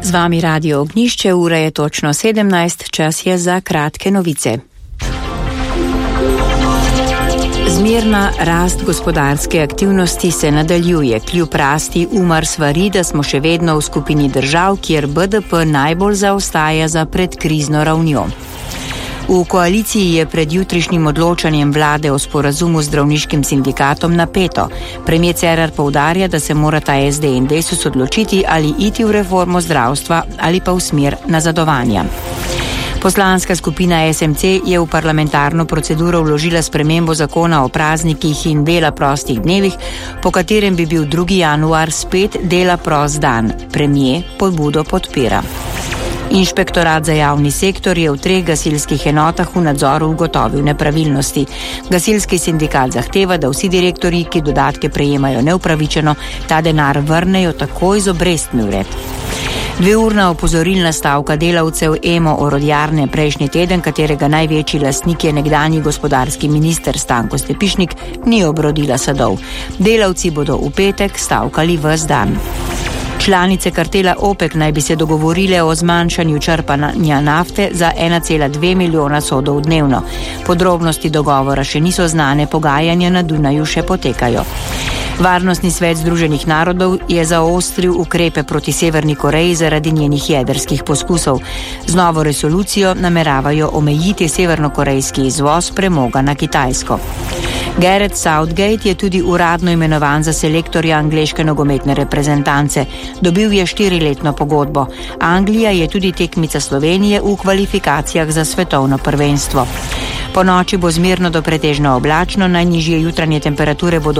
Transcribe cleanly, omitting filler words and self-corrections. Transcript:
Z vami Radio Ognjišče, ura je točno 17, čas je za kratke novice. Zmerna rast gospodarske aktivnosti se nadaljuje. Kljub rasti Umar svari, da smo še vedno v skupini držav, kjer BDP najbolj zaostaja za predkrizno ravnjo. V koaliciji je pred jutrišnjim odločanjem vlade o sporazumu z zdravniškim sindikatom napeto. Premier Cerar poudarja, da se morata SD in Desus odločiti, ali iti v reformo zdravstva ali pa v smer nazadovanja. Poslanska skupina SMC je v parlamentarno proceduro vložila spremembo zakona o praznikih in dela prostih dnevih, po katerem bi bil 2. januar spet dela prost dan. Premier pobudo podpira. Inšpektorat za javni sektor je v 3 gasilskih enotah v nadzoru ugotovil nepravilnosti. Gasilski sindikat zahteva, da vsi direktorji, ki dodatke prejemajo neupravičeno, ta denar vrnejo takoj z obrestmi vred. 2-urna opozorilna stavka delavcev EMO orodjarne prejšnji teden, katerega največji lastnik je nekdanji gospodarski minister Stanko Stepišnik, ni obrodila sadov. Delavci bodo v petek stavkali ves dan. Članice kartela OPEC naj bi se dogovorile o zmanjšanju črpanja nafte za 1,2 milijona sodov dnevno. Podrobnosti dogovora še niso znane, pogajanja na Dunaju še potekajo. Varnostni svet Združenih narodov je zaostril ukrepe proti Severni Koreji zaradi njenih jedrskih poskusov. Z novo resolucijo nameravajo omejiti severnokorejski izvoz premoga na Kitajsko. Gareth Southgate je tudi uradno imenovan za selektorja angleške nogometne reprezentance. Dobil je 4-letno pogodbo. Anglija je tudi tekmica Slovenije v kvalifikacijah za svetovno prvenstvo. Po noči bo zmerno do pretežno oblačno, najnižje jutranje temperature bodo